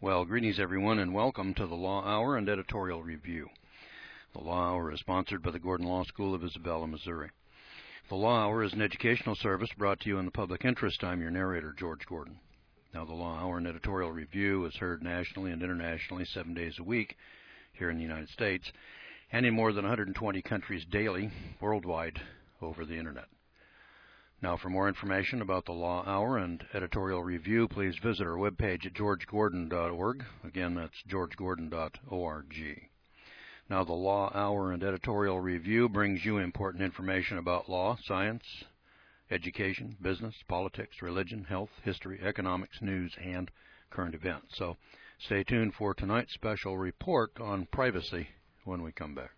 Well, greetings everyone, and welcome to the Law Hour and Editorial Review. The Law Hour is sponsored by the Gordon Law School of Isabella, Missouri. The Law Hour is an educational service brought to you in the public interest. I'm your narrator, George Gordon. Now, the Law Hour and Editorial Review is heard nationally and internationally 7 days a week here in the United States, and in more than 120 countries daily worldwide over the Internet. Now, for more information about the Law Hour and Editorial Review, please visit our webpage at georgegordon.org. Again, that's georgegordon.org. Now, the Law Hour and Editorial Review brings you important information about law, science, education, business, politics, religion, health, history, economics, news, and current events. So stay tuned for tonight's special report on privacy when we come back.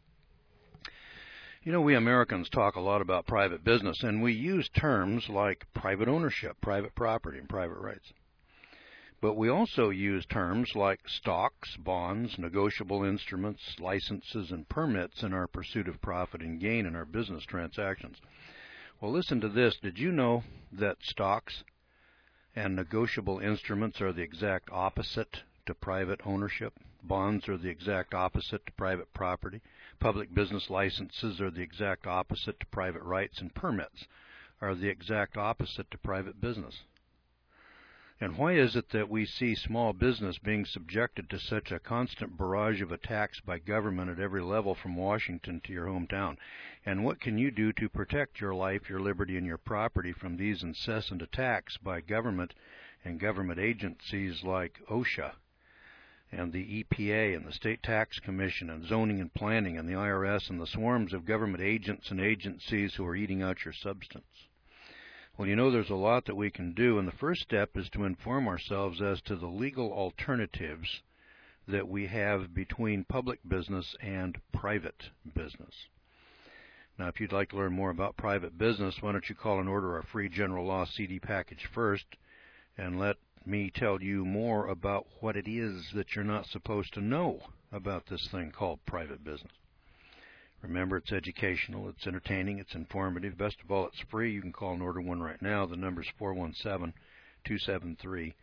You know, we Americans talk a lot about private business, and we use terms like private ownership, private property, and private rights. But we also use terms like stocks, bonds, negotiable instruments, licenses, and permits in our pursuit of profit and gain in our business transactions. Well, listen to this. Did you know that stocks and negotiable instruments are the exact opposite to private ownership? Bonds are the exact opposite to private property. Public business licenses are the exact opposite to private rights, and permits are the exact opposite to private business. And why is it that we see small business being subjected to such a constant barrage of attacks by government at every level from Washington to your hometown? And what can you do to protect your life, your liberty, and your property from these incessant attacks by government and government agencies like OSHA and the EPA and the State Tax Commission and Zoning and Planning and the IRS and the swarms of government agents and agencies who are eating out your substance? Well, you know, there's a lot that we can do, and the first step is to inform ourselves as to the legal alternatives that we have between public business and private business. Now, if you'd like to learn more about private business, why don't you call and order our free general law CD package first, and let me tell you more about what it is that you're not supposed to know about this thing called private business. Remember, it's educational, it's entertaining, it's informative. Best of all, it's free. You can call and order one right now. The number's 417-273-4967.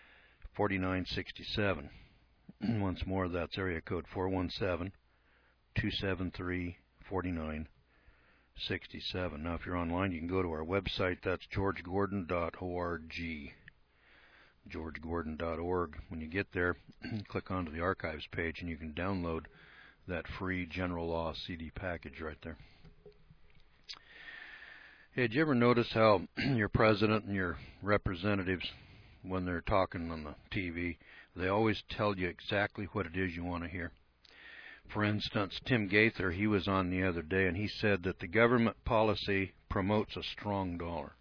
Once more, that's area code 417-273-4967. Now, if you're online, you can go to our website. That's georgegordon.org. georgegordon.org. When you get there, click onto the archives page, and you can download that free general law CD package right there. Hey, did you ever notice how your president and your representatives, when they're talking on the TV, they always tell you exactly what it is you want to hear? For instance, Tim Gaither, he was on the other day, and he said that the government policy promotes a strong dollar.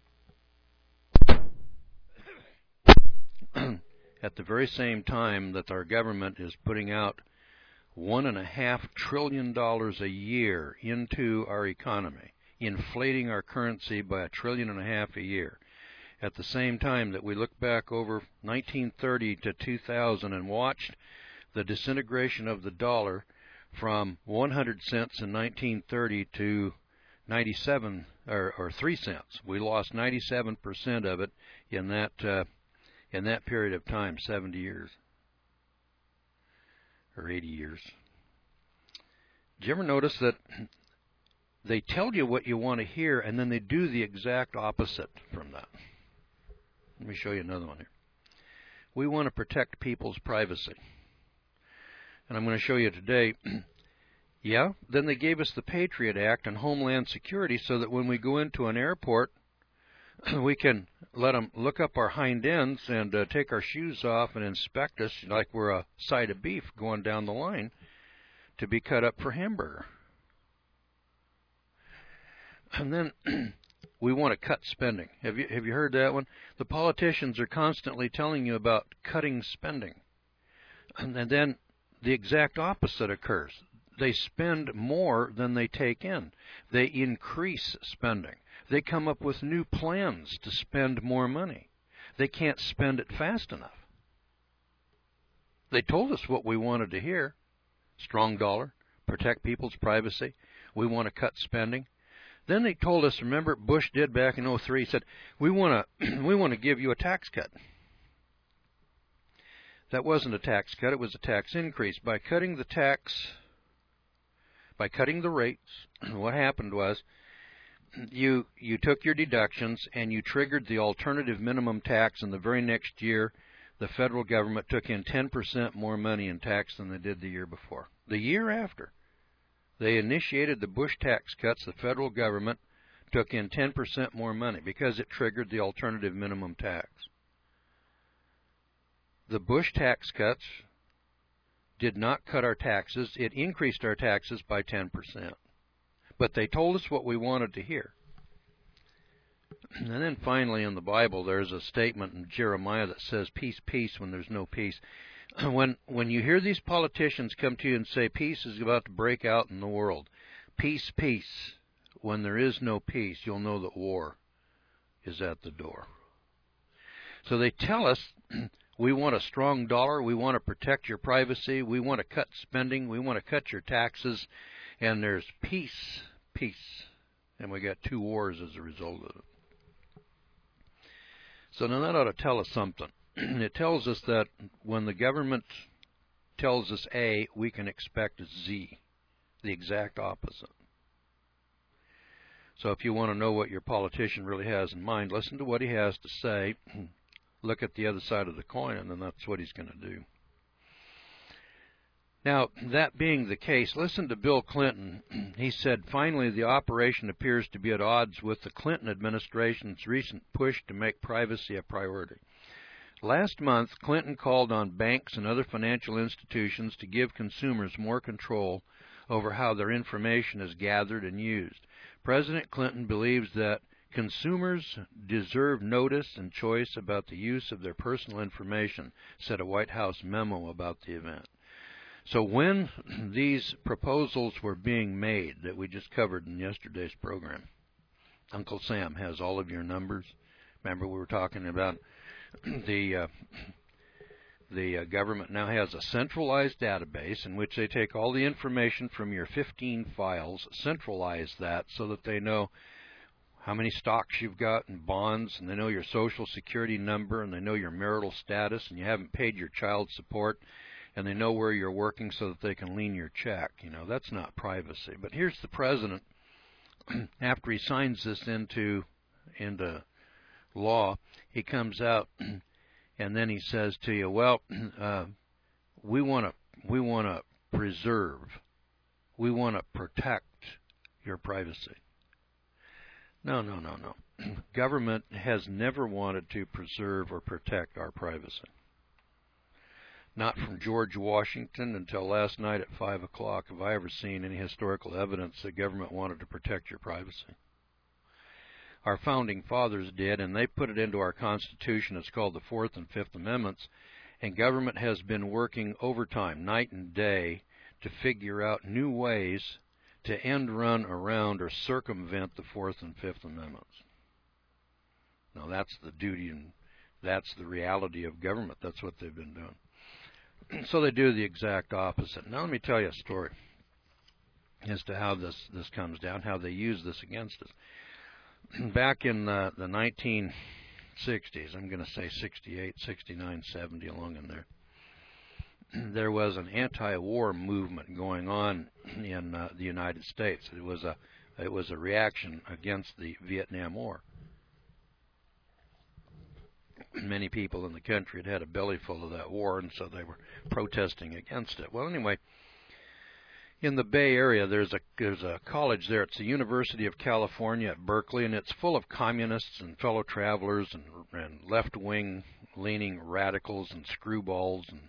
At the very same time that our government is putting out $1.5 trillion a year into our economy, inflating our currency by $1.5 trillion a year. At the same time that we look back over 1930 to 2000 and watched the disintegration of the dollar from 100 cents in 1930 to 97 or 3 cents. We lost 97% of it in that period of time, 70 years. Or 80 years. Did you ever notice that they tell you what you want to hear, and then they do the exact opposite from that? Let me show you another one here. We want to protect people's privacy. And I'm going to show you today, yeah, then they gave us the Patriot Act and Homeland Security so that when we go into an airport, we can let them look up our hind ends and take our shoes off and inspect us like we're a side of beef going down the line to be cut up for hamburger. And then we want to cut spending. Have you heard that one? The politicians are constantly telling you about cutting spending. And then the exact opposite occurs. They spend more than they take in. They increase spending. They come up with new plans to spend more money. They can't spend it fast enough. They told us what we wanted to hear. Strong dollar, protect people's privacy. We want to cut spending. Then they told us, remember Bush did back in 2003, he said, we want to give you a tax cut. That wasn't a tax cut, it was a tax increase. By cutting the rates, what happened was you took your deductions and you triggered the alternative minimum tax, and the very next year the federal government took in 10% more money in tax than they did the year before. The year after they initiated the Bush tax cuts, the federal government took in 10% more money because it triggered the alternative minimum tax. The Bush tax cuts did not cut our taxes. It increased our taxes by 10%. But they told us what we wanted to hear. And then finally in the Bible there's a statement in Jeremiah that says, peace, peace, when there's no peace. When you hear these politicians come to you and say peace is about to break out in the world, peace, peace, when there is no peace, you'll know that war is at the door. So they tell us, we want a strong dollar, we want to protect your privacy, we want to cut spending, we want to cut your taxes, and there's peace, peace. And we got 2 wars as a result of it. So now that ought to tell us something. It tells us that when the government tells us A, we can expect Z, the exact opposite. So if you want to know what your politician really has in mind, listen to what he has to say, look at the other side of the coin, and then that's what he's going to do. Now, that being the case, listen to Bill Clinton. He said, finally, the operation appears to be at odds with the Clinton administration's recent push to make privacy a priority. Last month, Clinton called on banks and other financial institutions to give consumers more control over how their information is gathered and used. President Clinton believes that consumers deserve notice and choice about the use of their personal information, said a White House memo about the event. So when these proposals were being made that we just covered in yesterday's program, Uncle Sam has all of your numbers. Remember we were talking about the government now has a centralized database in which they take all the information from your 15 files, centralize that so that they know how many stocks you've got and bonds, and they know your social security number, and they know your marital status, and you haven't paid your child support, and they know where you're working so that they can lean your check. You know, that's not privacy. But here's the president, after he signs this into law, he comes out and then he says to you, well, we want to preserve, we want to protect your privacy. No. Government has never wanted to preserve or protect our privacy. Not from George Washington until last night at 5 o'clock have I ever seen any historical evidence that government wanted to protect your privacy. Our founding fathers did, and they put it into our Constitution. It's called the Fourth and Fifth Amendments, and government has been working overtime, night and day, to figure out new ways to end run around or circumvent the Fourth and Fifth Amendments. Now that's the duty and that's the reality of government. That's what they've been doing. So they do the exact opposite. Now let me tell you a story as to how this comes down, how they use this against us. Back in the 1960s, I'm going to say 68, 69, 70, along in there, there was an anti-war movement going on in the United States. It was a reaction against the Vietnam War. Many people in the country had a belly full of that war, and so they were protesting against it. Well, anyway, in the Bay Area, there's a college there. It's the University of California at Berkeley, and it's full of communists and fellow travelers and left-wing leaning radicals and screwballs, and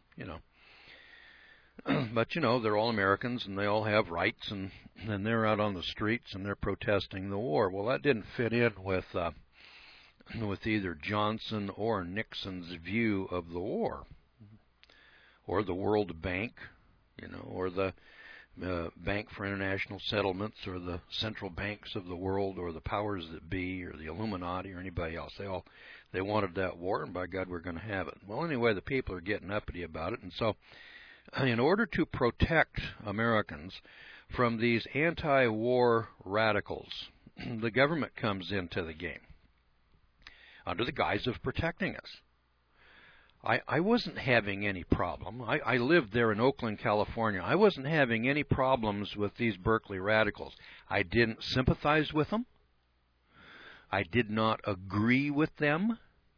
but they're all Americans and they all have rights, and they're out on the streets and they're protesting the war. Well, that didn't fit in with either Johnson or Nixon's view of the war, or the World Bank, or the Bank for International Settlements, or the central banks of the world, or the powers that be, or the Illuminati, or anybody else. They wanted that war, and by God, we're going to have it. Well, anyway, the people are getting uppity about it, and so in order to protect Americans from these anti-war radicals, the government comes into the game under the guise of protecting us. I wasn't having any problem. I lived there in Oakland, California. I wasn't having any problems with these Berkeley radicals. I didn't sympathize with them. I did not agree with them.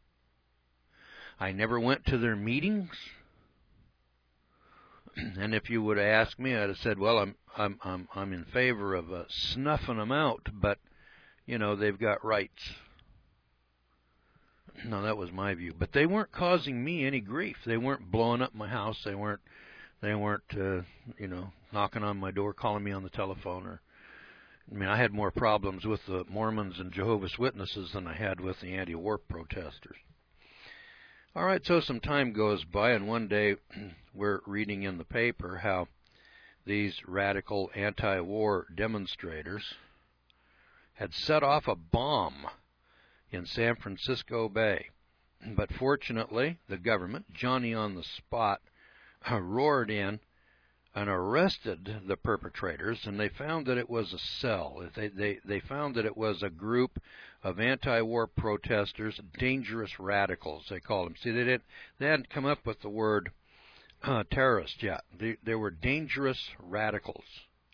I never went to their meetings. And if you would have asked me, I'd have said, well, I'm in favor of snuffing them out, but you know, they've got rights. No, that was my view. But they weren't causing me any grief. They weren't blowing up my house. They weren't you know, knocking on my door, calling me on the telephone. Or, I mean, I had more problems with the Mormons and Jehovah's Witnesses than I had with the anti-war protesters. All right, so some time goes by, and one day we're reading in the paper how these radical anti-war demonstrators had set off a bomb in San Francisco Bay. But fortunately, the government, Johnny on the spot, roared in and arrested the perpetrators, and they found that it was a cell. They found that it was a group of anti-war protesters, dangerous radicals, they called them. See, they hadn't come up with the word terrorist yet. They were dangerous radicals.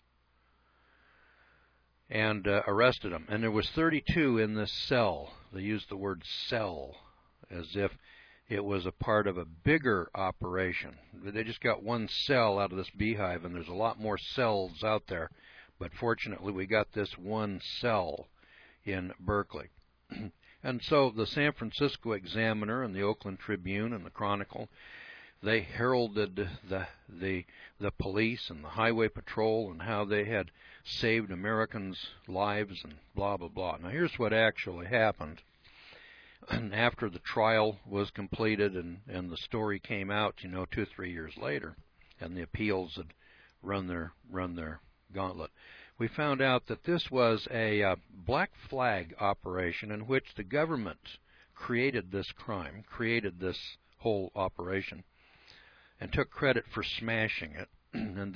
And arrested them. And there was 32 in this cell. They used the word cell as if it was a part of a bigger operation. They just got one cell out of this beehive, and there's a lot more cells out there. But fortunately, we got this one cell in Berkeley. And so the San Francisco Examiner and the Oakland Tribune and the Chronicle, they heralded the police and the highway patrol and how they had saved Americans' lives and blah, blah, blah. Now, here's what actually happened. And after the trial was completed and the story came out, you know, 2 or 3 years later, and the appeals had run their gauntlet, we found out that this was a black flag operation in which the government created this crime, created this whole operation, and took credit for smashing it. And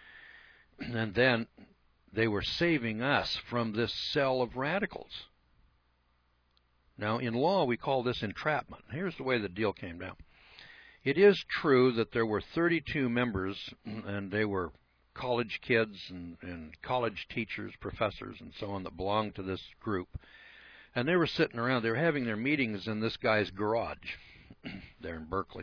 then they were saving us from this cell of radicals. Now, in law, we call this entrapment. Here's the way the deal came down. It is true that there were 32 members, and they were college kids and college teachers, professors, and so on that belonged to this group. And they were sitting around. They were having their meetings in this guy's garage there in Berkeley.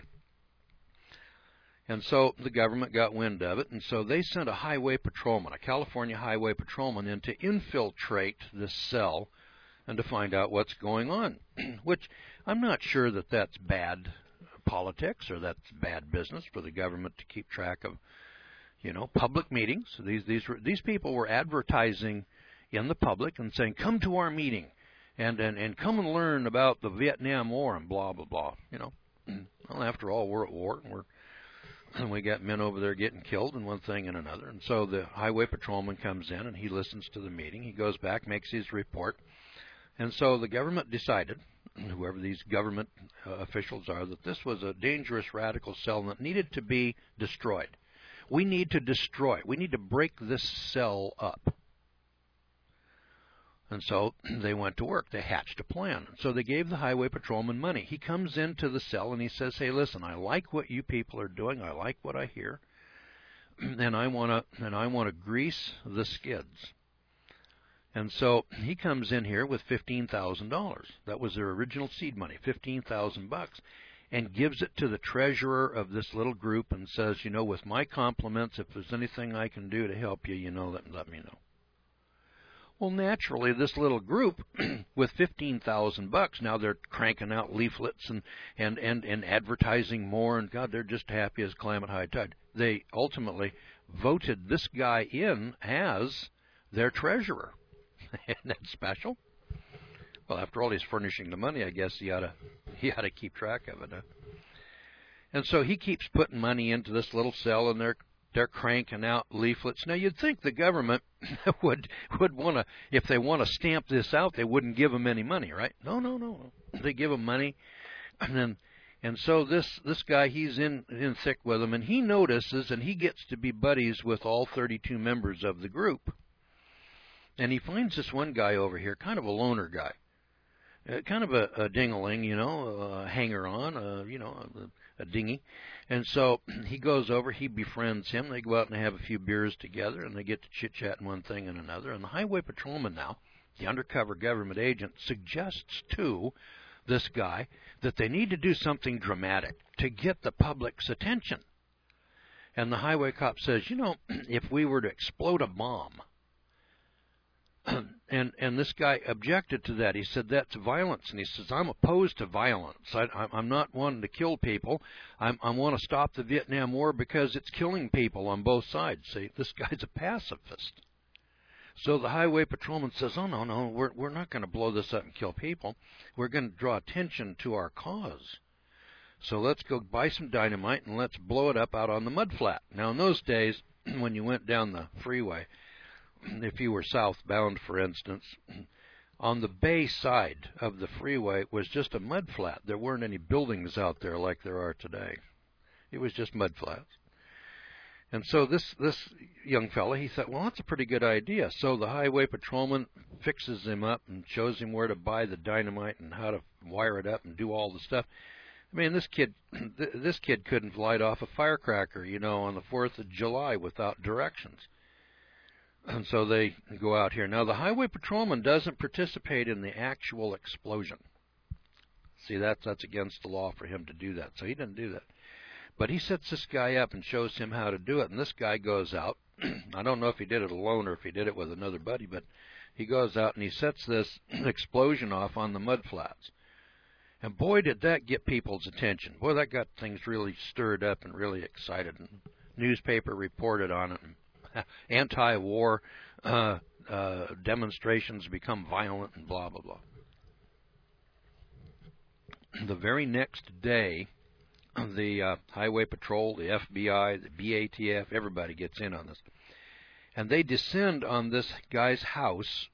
And so the government got wind of it, and so they sent a highway patrolman, a California highway patrolman, in to infiltrate this cell and to find out what's going on, which I'm not sure that that's bad politics or that's bad business for the government to keep track of, you know, public meetings. These people were advertising in the public and saying, come to our meeting and come and learn about the Vietnam War and blah, blah, blah. You know, well, after all, we're at war, and we got men over there getting killed and one thing and another. And so the highway patrolman comes in and he listens to the meeting. He goes back, makes his report. And so the government decided, whoever these government officials are, that this was a dangerous radical cell that needed to be destroyed. We need to destroy it. We need to break this cell up. And so they went to work. They hatched a plan. So they gave the highway patrolman money. He comes into the cell and he says, hey, listen, I like what you people are doing. I like what I hear. And I want to grease the skids. And so he comes in here with $15,000. That was their original seed money, $15,000, and gives it to the treasurer of this little group and says, you know, with my compliments, if there's anything I can do to help you, you know, let me know. Well, naturally, this little group with $15,000, now they're cranking out leaflets and advertising more, and God, they're just happy as clam at high tide. They ultimately voted this guy in as their treasurer. Isn't that special? Well, after all, he's furnishing the money. I guess he ought to keep track of it. Huh? And so he keeps putting money into this little cell, and they're cranking out leaflets. Now, you'd think the government would want to, if they want to stamp this out, they wouldn't give them any money, right? No. They give them money, and so this guy, he's in thick with them, and he notices, and he gets to be buddies with all 32 members of the group. And he finds this one guy over here, kind of a loner guy. kind of a ding-a-ling, a hanger-on, a dinghy. And so he goes over, he befriends him. They go out and have a few beers together, and they get to chit-chatting one thing and another. And the highway patrolman now, the undercover government agent, suggests to this guy that they need to do something dramatic to get the public's attention. And the highway cop says, if we were to explode a bomb, and this guy objected to that. He said, that's violence. And he says, I'm opposed to violence. I'm not wanting to kill people. I want to stop the Vietnam War because it's killing people on both sides. See, this guy's a pacifist. So the highway patrolman says, oh, no, we're not going to blow this up and kill people. We're going to draw attention to our cause. So let's go buy some dynamite and let's blow it up out on the mudflat. Now, in those days, when you went down the freeway, if you were southbound, for instance, on the bay side of the freeway was just a mud flat. There weren't any buildings out there like there are today. It was just mud flats. And so this young fella, he thought, well, that's a pretty good idea. So the highway patrolman fixes him up and shows him where to buy the dynamite and how to wire it up and do all the stuff. I mean, this kid couldn't light off a firecracker, on the 4th of July without directions. And so they go out here. Now, the highway patrolman doesn't participate in the actual explosion. See, that's against the law for him to do that. So he didn't do that. But he sets this guy up and shows him how to do it. And this guy goes out. I don't know if he did it alone or if he did it with another buddy, but he goes out and he sets this explosion off on the mud flats. And boy, did that get people's attention. Boy, that got things really stirred up and really excited. And newspaper reported on it. Anti-war demonstrations become violent and blah, blah, blah. The very next day, the Highway Patrol, the FBI, the BATF, everybody gets in on this. And they descend on this guy's house,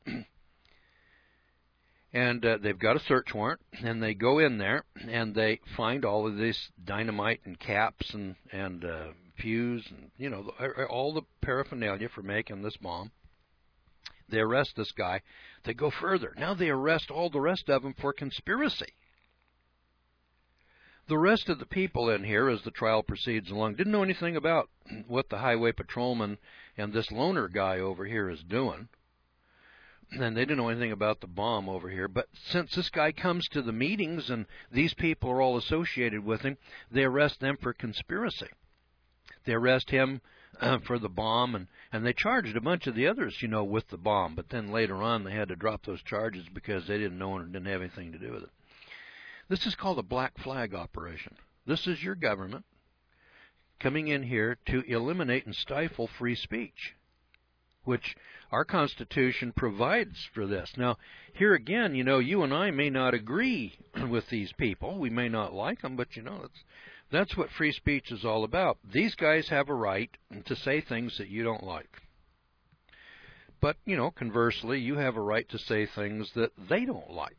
and they've got a search warrant, and they go in there, and they find all of this dynamite and caps and fuse and, all the paraphernalia for making this bomb. They arrest this guy. They go further. Now they arrest all the rest of them for conspiracy. The rest of the people in here, as the trial proceeds along, didn't know anything about what the highway patrolman and this loner guy over here is doing. And they didn't know anything about the bomb over here. But since this guy comes to the meetings and these people are all associated with him, they arrest them for conspiracy. They arrest him for the bomb, and they charged a bunch of the others, with the bomb. But then later on, they had to drop those charges because they didn't know and didn't have anything to do with it. This is called a black flag operation. This is your government coming in here to eliminate and stifle free speech, which our Constitution provides for this. Now, here again, you and I may not agree with these people. We may not like them, but, that's what free speech is all about. These guys have a right to say things that you don't like. But, conversely, you have a right to say things that they don't like.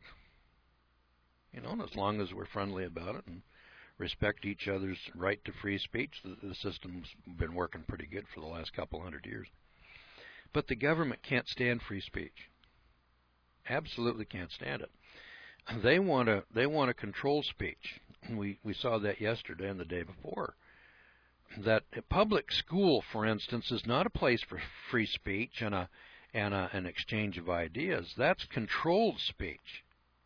As long as we're friendly about it and respect each other's right to free speech, the system's been working pretty good for the last couple hundred years. But the government can't stand free speech. Absolutely can't stand it. They want to control speech. We saw that yesterday and the day before. That a public school, for instance, is not a place for free speech and an exchange of ideas. That's controlled speech.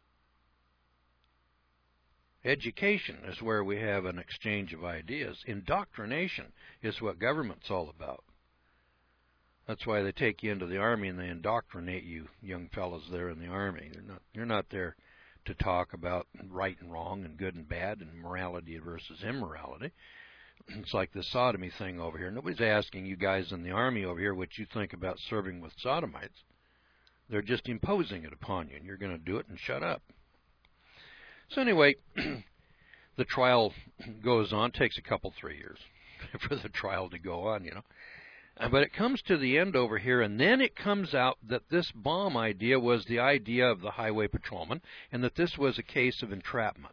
Education is where we have an exchange of ideas. Indoctrination is what government's all about. That's why they take you into the Army and they indoctrinate you young fellows there in the Army. You're not there to talk about right and wrong and good and bad and morality versus immorality. It's like the sodomy thing over here. Nobody's asking you guys in the Army over here what you think about serving with sodomites. They're just imposing it upon you, and you're going to do it and shut up. So anyway, the trial goes on. Takes a couple, 3 years for the trial to go on, But it comes to the end over here, and then it comes out that this bomb idea was the idea of the highway patrolman, and that this was a case of entrapment.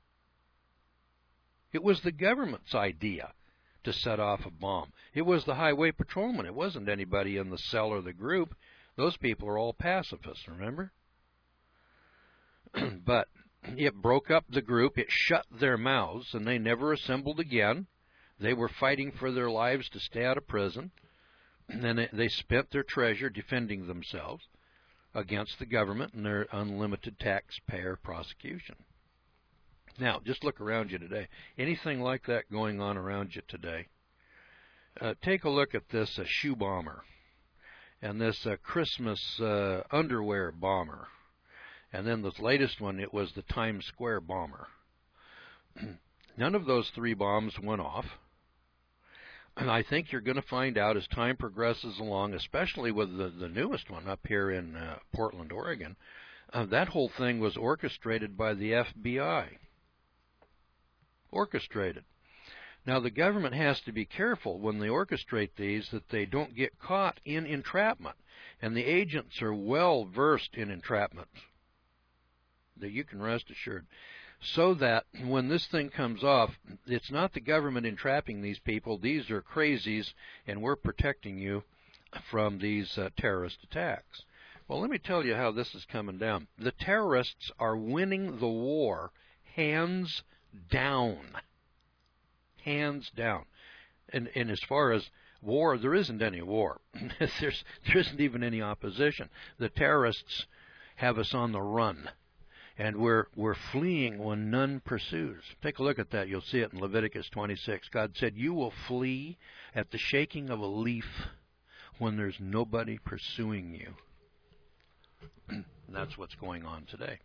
It was the government's idea to set off a bomb. It was the highway patrolman. It wasn't anybody in the cell or the group. Those people are all pacifists, remember? But it broke up the group, it shut their mouths, and they never assembled again. They were fighting for their lives to stay out of prison, and then they spent their treasure defending themselves against the government and their unlimited taxpayer prosecution. Now, just look around you today. Anything like that going on around you today? Take a look at this shoe bomber and this Christmas underwear bomber. And then this latest one, it was the Times Square bomber. None of those three bombs went off. And I think you're going to find out as time progresses along, especially with the newest one up here in Portland, Oregon, that whole thing was orchestrated by the FBI. Orchestrated. Now, the government has to be careful when they orchestrate these that they don't get caught in entrapment. And the agents are well versed in entrapment, that you can rest assured. So that when this thing comes off, it's not the government entrapping these people. These are crazies, and we're protecting you from these terrorist attacks. Well, let me tell you how this is coming down. The terrorists are winning the war hands down. Hands down. And as far as war, there isn't any war. there isn't even any opposition. The terrorists have us on the run. And we're fleeing when none pursues. Take a look at that. You'll see it in Leviticus 26. God said, you will flee at the shaking of a leaf when there's nobody pursuing you. And that's what's going on today.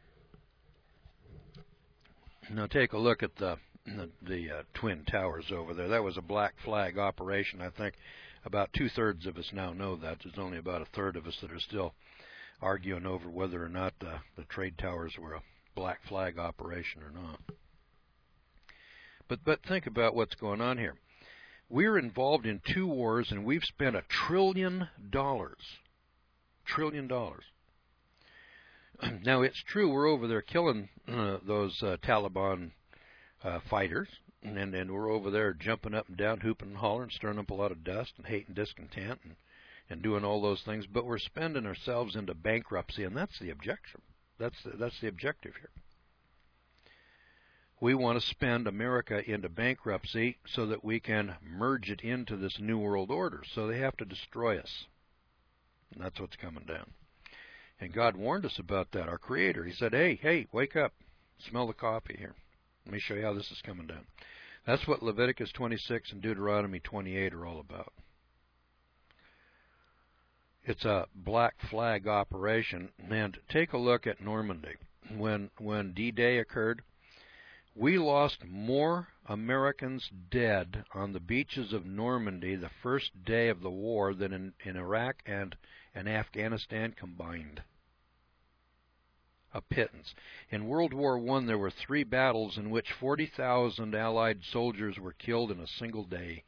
Now take a look at the Twin Towers over there. That was a black flag operation. I think about 2/3 of us now know that. There's only about 1/3 of us that are still arguing over whether or not the trade towers were a black flag operation or not. But think about what's going on here. We're involved in 2 wars, and we've spent $1 trillion. $1 trillion. Now, it's true we're over there killing those Taliban fighters, and we're over there jumping up and down, hooping and hollering, stirring up a lot of dust and hate and discontent and doing all those things, but we're spending ourselves into bankruptcy, and that's the objection. That's the objective here. We want to spend America into bankruptcy so that we can merge it into this New World Order. So they have to destroy us. And that's what's coming down. And God warned us about that, our Creator. He said, hey, wake up. Smell the coffee here. Let me show you how this is coming down. That's what Leviticus 26 and Deuteronomy 28 are all about. It's a black flag operation. And take a look at Normandy. When D-Day occurred, we lost more Americans dead on the beaches of Normandy the first day of the war than in Iraq and Afghanistan combined. A pittance. In World War I, there were 3 battles in which 40,000 Allied soldiers were killed in a single day.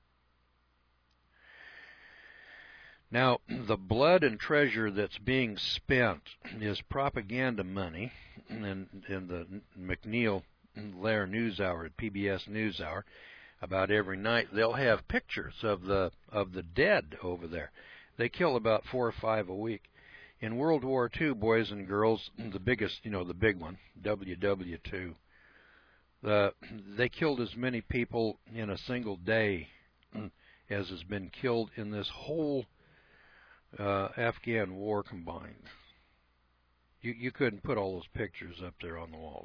Now, the blood and treasure that's being spent is propaganda money, and the McNeil-Lair NewsHour at PBS NewsHour, about every night they'll have pictures of the dead over there. They kill about 4 or 5 a week. In World War II, boys and girls, the biggest, the big one, WW2, they killed as many people in a single day as has been killed in this whole Afghan war combined. You couldn't put all those pictures up there on the walls.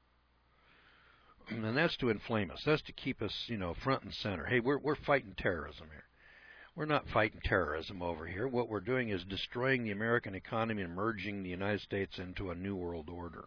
And that's to inflame us. That's to keep us, front and center. Hey, we're fighting terrorism here. We're not fighting terrorism over here. What we're doing is destroying the American economy and merging the United States into a new world order.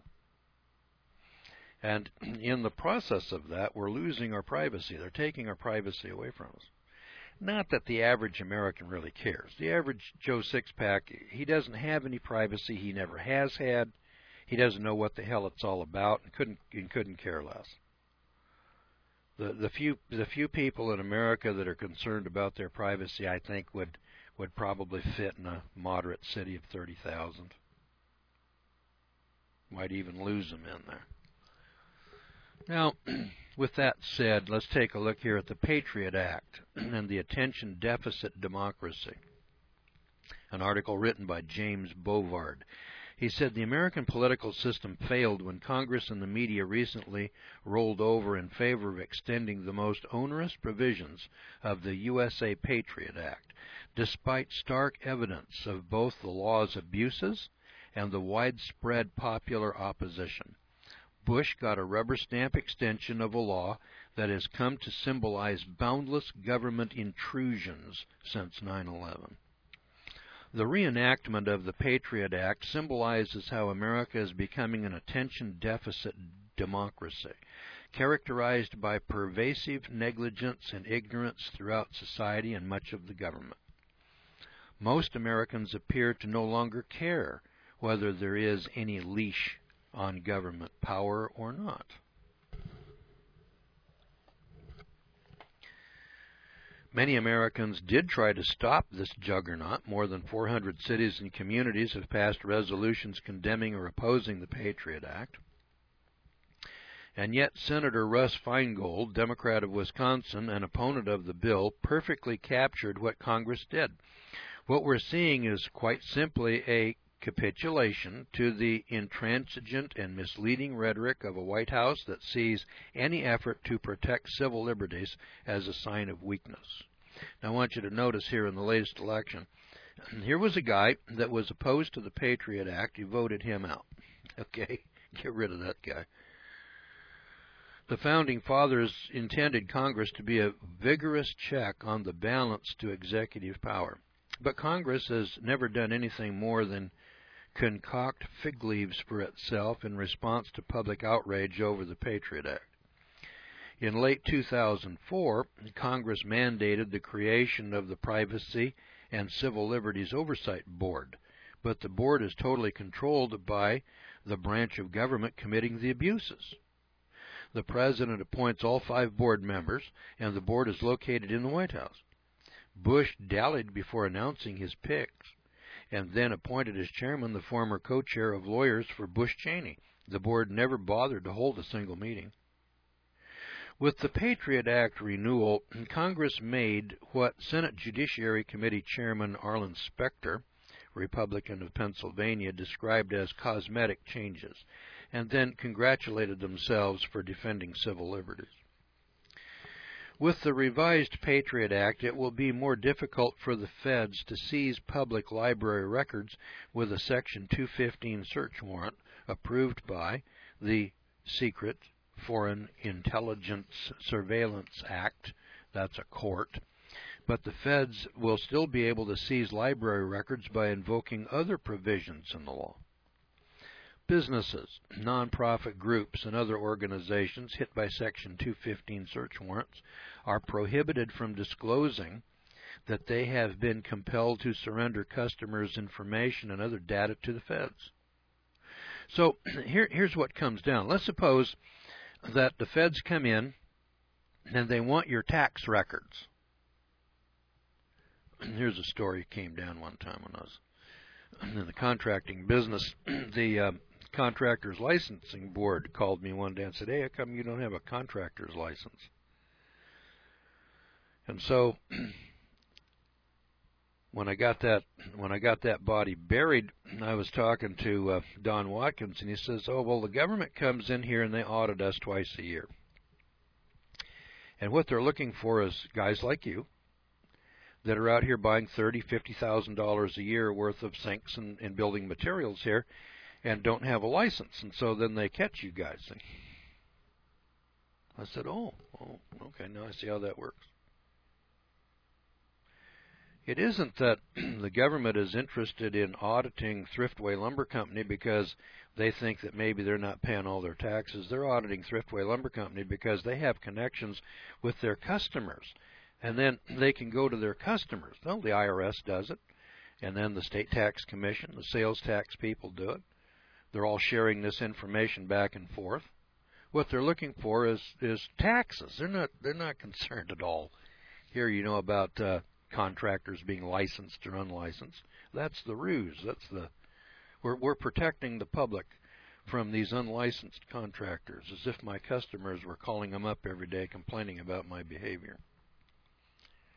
And in the process of that, we're losing our privacy. They're taking our privacy away from us. Not that the average American really cares. The average Joe Sixpack, he doesn't have any privacy. He never has had. He doesn't know what the hell it's all about and couldn't care less. The few people in America that are concerned about their privacy, I think, would probably fit in a moderate city of 30,000. Might even lose them in there. Now, with that said, let's take a look here at the Patriot Act and the Attention Deficit Democracy. An article written by James Bovard. He said the American political system failed when Congress and the media recently rolled over in favor of extending the most onerous provisions of the USA Patriot Act, despite stark evidence of both the law's abuses and the widespread popular opposition. Bush got a rubber stamp extension of a law that has come to symbolize boundless government intrusions since 9/11. The reenactment of the Patriot Act symbolizes how America is becoming an attention-deficit democracy, characterized by pervasive negligence and ignorance throughout society and much of the government. Most Americans appear to no longer care whether there is any leash on government power or not. Many Americans did try to stop this juggernaut. More than 400 cities and communities have passed resolutions condemning or opposing the Patriot Act. And yet Senator Russ Feingold, Democrat of Wisconsin, an opponent of the bill, perfectly captured what Congress did. What we're seeing is quite simply a capitulation to the intransigent and misleading rhetoric of a White House that sees any effort to protect civil liberties as a sign of weakness. Now I want you to notice here in the latest election, here was a guy that was opposed to the Patriot Act. You voted him out. Okay, get rid of that guy. The Founding Fathers intended Congress to be a vigorous check on the balance to executive power. But Congress has never done anything more than concoct fig leaves for itself in response to public outrage over the Patriot Act. In late 2004, Congress mandated the creation of the Privacy and Civil Liberties Oversight Board, but the board is totally controlled by the branch of government committing the abuses. The President appoints all 5 board members, and the board is located in the White House. Bush dallied before announcing his picks, and then appointed as chairman the former co-chair of lawyers for Bush Cheney. The board never bothered to hold a single meeting. With the Patriot Act renewal, Congress made what Senate Judiciary Committee Chairman Arlen Specter, Republican of Pennsylvania, described as cosmetic changes, and then congratulated themselves for defending civil liberties. With the revised Patriot Act, it will be more difficult for the feds to seize public library records with a Section 215 search warrant approved by the Secret Foreign Intelligence Surveillance Act. That's a court. But the feds will still be able to seize library records by invoking other provisions in the law. Businesses, nonprofit groups, and other organizations hit by Section 215 search warrants are prohibited from disclosing that they have been compelled to surrender customers' information and other data to the feds. So here's what comes down. Let's suppose that the feds come in and they want your tax records. Here's a story that came down one time when I was in the contracting business. The Contractors Licensing Board called me one day and said, "Hey, how come you don't have a contractor's license?" And so when I got that body buried, I was talking to Don Watkins, and he says, "Oh, well, the government comes in here and they audit us twice a year. And what they're looking for is guys like you that are out here buying $30,000, $50,000 a year worth of sinks and building materials here and don't have a license, and so then they catch you guys." And I said, oh, okay, now I see how that works. It isn't that the government is interested in auditing Thriftway Lumber Company because they think that maybe they're not paying all their taxes. They're auditing Thriftway Lumber Company because they have connections with their customers, and then they can go to their customers. Well, the IRS does it, and then the State Tax Commission, the sales tax people do it. They're all sharing this information back and forth. What they're looking for is taxes. They're not concerned at all here, about contractors being licensed or unlicensed. That's the ruse. We're protecting the public from these unlicensed contractors, as if my customers were calling them up every day complaining about my behavior.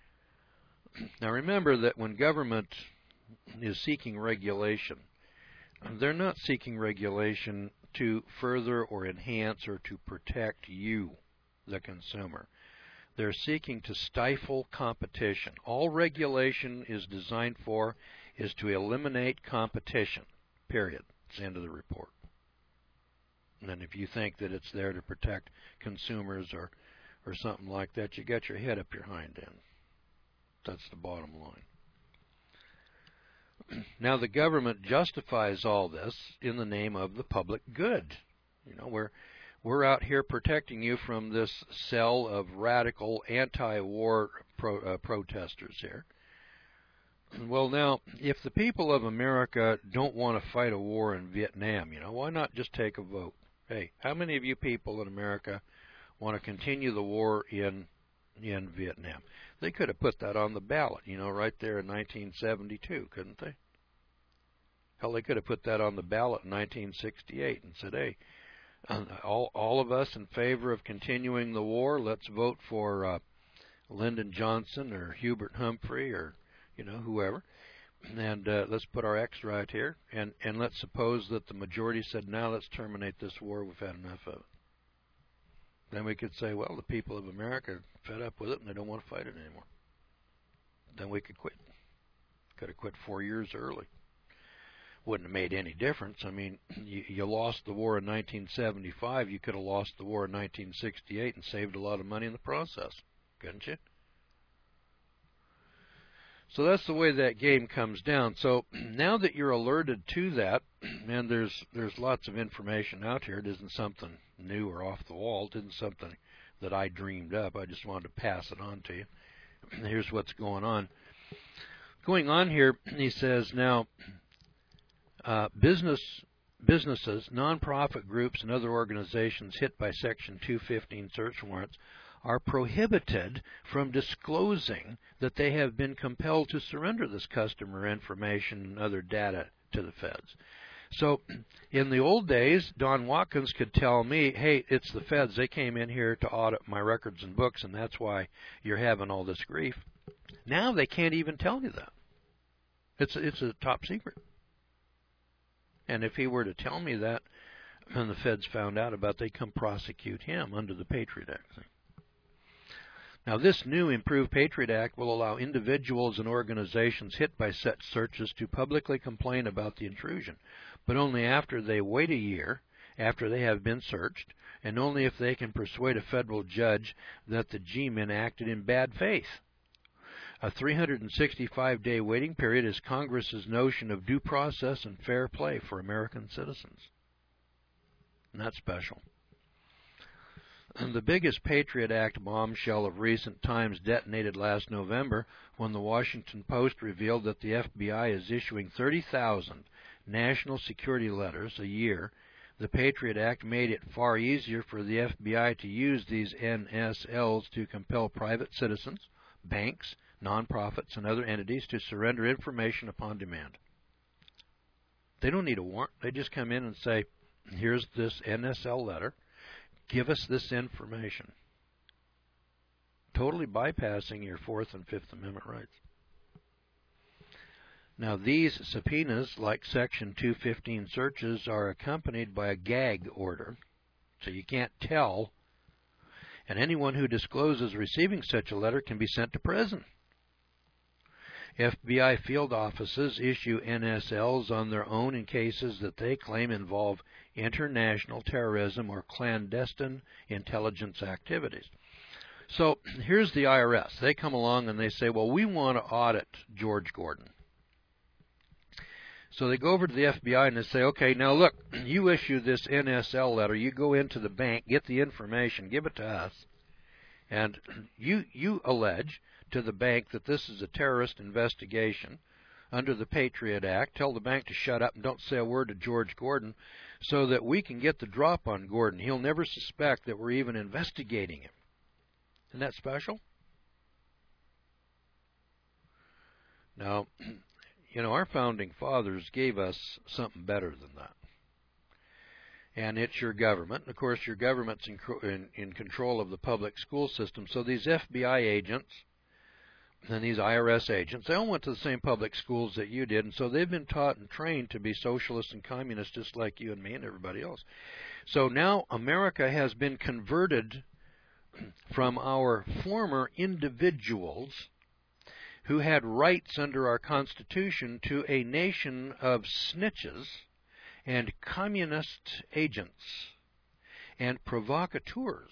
Now remember that when government is seeking regulation, They're not seeking regulation to further or enhance or to protect you, the consumer. They're seeking to stifle competition. All regulation is designed for is to eliminate competition, period. It's the end of the report. And then if you think that it's there to protect consumers or something like that, you got your head up your hind end. That's the bottom line. Now, the government justifies all this in the name of the public good. You know, we're out here protecting you from this cell of radical anti-war protesters here. Well, now, if the people of America don't want to fight a war in Vietnam, you know, why not just take a vote? Hey, how many of you people in America want to continue the war in Vietnam? They could have put that on the ballot, you know, right there in 1972, couldn't they? Hell, they could have put that on the ballot in 1968 and said, hey, all of us in favor of continuing the war, let's vote for Lyndon Johnson or Hubert Humphrey or, you know, whoever. And let's put our X right here. And let's suppose that the majority said, now let's terminate this war. We've had enough of it. Then we could say, well, the people of America are fed up with it and they don't want to fight it anymore. Then we could quit. Could have quit 4 years early. Wouldn't have made any difference. I mean, you lost the war in 1975. You could have lost the war in 1968 and saved a lot of money in the process, couldn't you? So that's the way that game comes down. So now that you're alerted to that, and there's lots of information out here, it isn't something new or off the wall. It isn't something that I dreamed up. I just wanted to pass it on to you. Here's what's going on. Going on here, he says, now, businesses, nonprofit groups, and other organizations hit by Section 215 search warrants are prohibited from disclosing that they have been compelled to surrender this customer information and other data to the feds. So in the old days, Don Watkins could tell me, hey, it's the feds. They came in here to audit my records and books, and that's why you're having all this grief. Now they can't even tell you that. It's a top secret. And if he were to tell me that and the feds found out about it, they'd come prosecute him under the Patriot Act. Now, this new improved Patriot Act will allow individuals and organizations hit by such searches to publicly complain about the intrusion, but only after they wait a year after they have been searched, and only if they can persuade a federal judge that the G-men acted in bad faith. A 365-day waiting period is Congress's notion of due process and fair play for American citizens. And that's special. The biggest Patriot Act bombshell of recent times detonated last November when the Washington Post revealed that the FBI is issuing 30,000 national security letters a year. The Patriot Act made it far easier for the FBI to use these NSLs to compel private citizens, banks, nonprofits, and other entities to surrender information upon demand. They don't need a warrant. They just come in and say, here's this NSL letter. Give us this information. Totally bypassing your Fourth and Fifth Amendment rights. Now, these subpoenas, like Section 215 searches, are accompanied by a gag order, so you can't tell, and anyone who discloses receiving such a letter can be sent to prison. FBI field offices issue NSLs on their own in cases that they claim involve international terrorism or clandestine intelligence activities. So here's the IRS. They come along and they say, well, we want to audit George Gordon. So they go over to the FBI and they say, okay, now look, you issue this NSL letter. You go into the bank, get the information, give it to us, and you allege to the bank that this is a terrorist investigation under the Patriot Act. Tell the bank to shut up and don't say a word to George Gordon so that we can get the drop on Gordon. He'll never suspect that we're even investigating him. Isn't that special? Now, you know, our founding fathers gave us something better than that. And it's your government. And of course, your government's in control of the public school system. So these FBI agents, and these IRS agents, they all went to the same public schools that you did, and so they've been taught and trained to be socialists and communists just like you and me and everybody else. So now America has been converted from our former individuals who had rights under our Constitution to a nation of snitches and communist agents and provocateurs.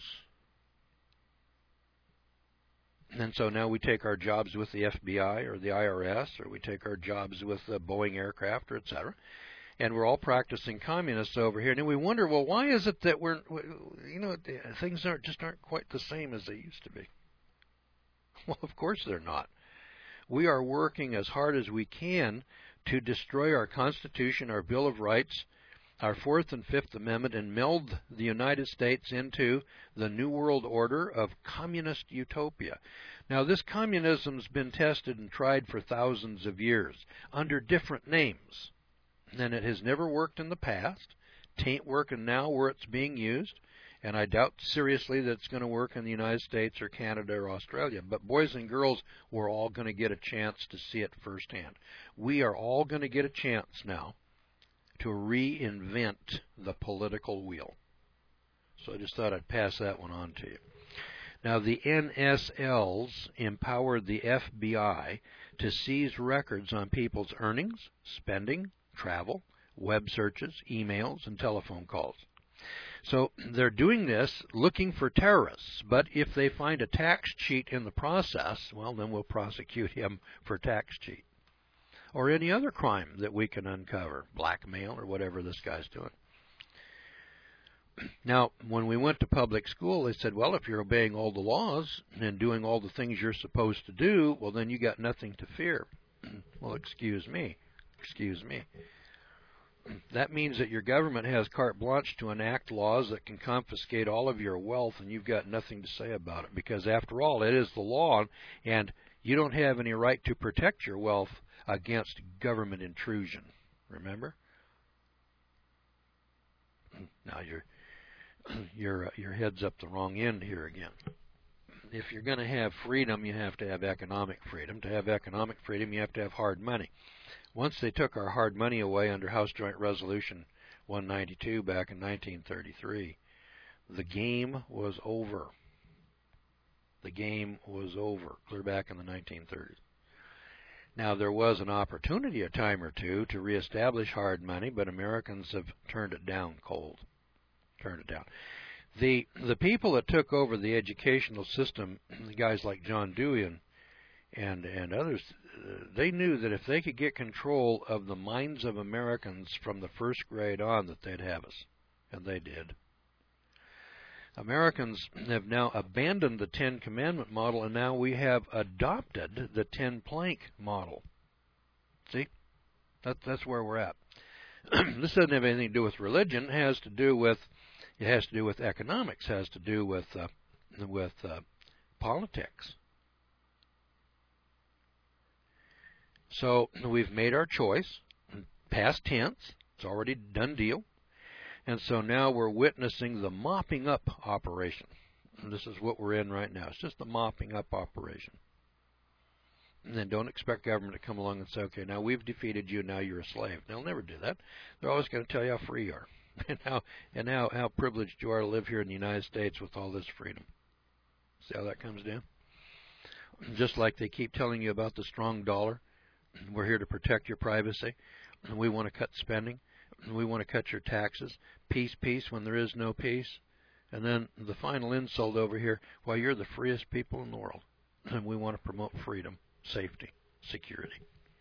And so now we take our jobs with the FBI or the IRS, or we take our jobs with the Boeing aircraft, or etc., and we're all practicing communists over here. And we wonder, well, why is it that things aren't quite the same as they used to be? Well, of course they're not. We are working as hard as we can to destroy our Constitution, our Bill of Rights, our Fourth and Fifth Amendment, and meld the United States into the New World Order of communist utopia. Now, this communism's been tested and tried for thousands of years under different names, and it has never worked in the past. Tain't working now where it's being used, and I doubt seriously that it's going to work in the United States or Canada or Australia. But boys and girls, we're all going to get a chance to see it firsthand. We are all going to get a chance now to reinvent the political wheel. So I just thought I'd pass that one on to you. Now, the NSLs empowered the FBI to seize records on people's earnings, spending, travel, web searches, emails, and telephone calls. So they're doing this looking for terrorists, but if they find a tax cheat in the process, well, then we'll prosecute him for tax cheat. Or any other crime that we can uncover, blackmail or whatever this guy's doing. Now, when we went to public school, they said, well, if you're obeying all the laws and doing all the things you're supposed to do, well, then you got nothing to fear. Well, excuse me. That means that your government has carte blanche to enact laws that can confiscate all of your wealth, and you've got nothing to say about it, because after all, it is the law, and you don't have any right to protect your wealth against government intrusion. Remember? Now your head's up the wrong end here again. If you're going to have freedom, you have to have economic freedom. To have economic freedom, you have to have hard money. Once they took our hard money away under House Joint Resolution 192 back in 1933, the game was over. The game was over, clear back in the 1930s. Now, there was an opportunity a time or two to reestablish hard money, but Americans have turned it down cold. Turned it down. The people that took over the educational system, guys like John Dewey and others, they knew that if they could get control of the minds of Americans from the first grade on, that they'd have us. And they did. Americans have now abandoned the Ten Commandment model, and now we have adopted the Ten Plank model. See? That's where we're at. This doesn't have anything to do with religion. It has to do with economics. It has to do with politics. So we've made our choice, past tense. It's already a done deal. And so now we're witnessing the mopping up operation. And this is what we're in right now. It's just the mopping up operation. And then don't expect government to come along and say, okay, now we've defeated you, now you're a slave. They'll never do that. They're always going to tell you how free you are and how privileged you are to live here in the United States with all this freedom. See how that comes down? Just like they keep telling you about the strong dollar. We're here to protect your privacy. We want to cut spending. We want to cut your taxes. Peace, peace, when there is no peace. And then the final insult over here, well, you're the freest people in the world. And we want to promote freedom, safety, security.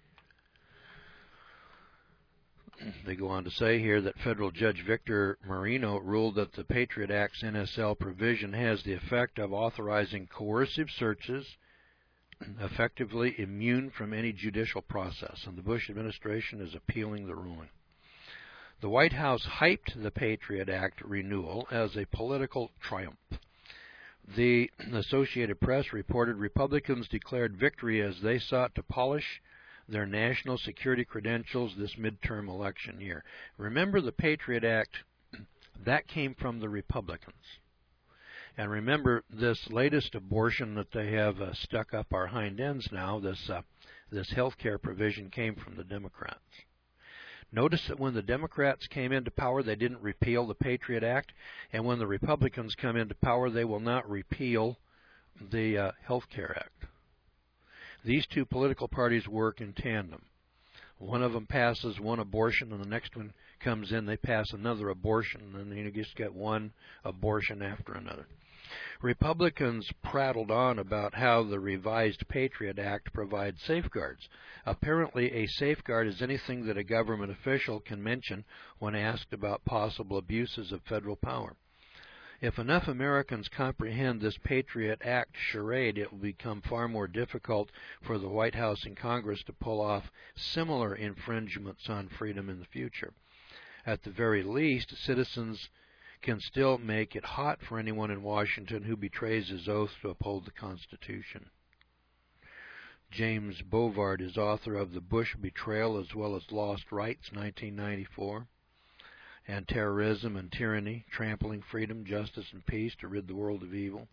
They go on to say here that Federal Judge Victor Marino ruled that the Patriot Act's NSL provision has the effect of authorizing coercive searches, effectively immune from any judicial process, and the Bush administration is appealing the ruling. The White House hyped the Patriot Act renewal as a political triumph. The Associated Press reported Republicans declared victory as they sought to polish their national security credentials this midterm election year. Remember, the Patriot Act, that came from the Republicans. And remember, this latest abortion that they have stuck up our hind ends now, this health care provision came from the Democrats. Notice that when the Democrats came into power, they didn't repeal the Patriot Act, and when the Republicans come into power, they will not repeal the Health Care Act. These two political parties work in tandem. One of them passes one abortion, and the next one comes in, they pass another abortion, and then you just get one abortion after another. Republicans prattled on about how the revised Patriot Act provides safeguards. Apparently, a safeguard is anything that a government official can mention when asked about possible abuses of federal power. If enough Americans comprehend this Patriot Act charade, it will become far more difficult for the White House and Congress to pull off similar infringements on freedom in the future. At the very least, citizens can still make it hot for anyone in Washington who betrays his oath to uphold the Constitution. James Bovard is author of The Bush Betrayal as well as Lost Rights, 1994, and Terrorism and Tyranny, Trampling Freedom, Justice, and Peace to Rid the World of Evil.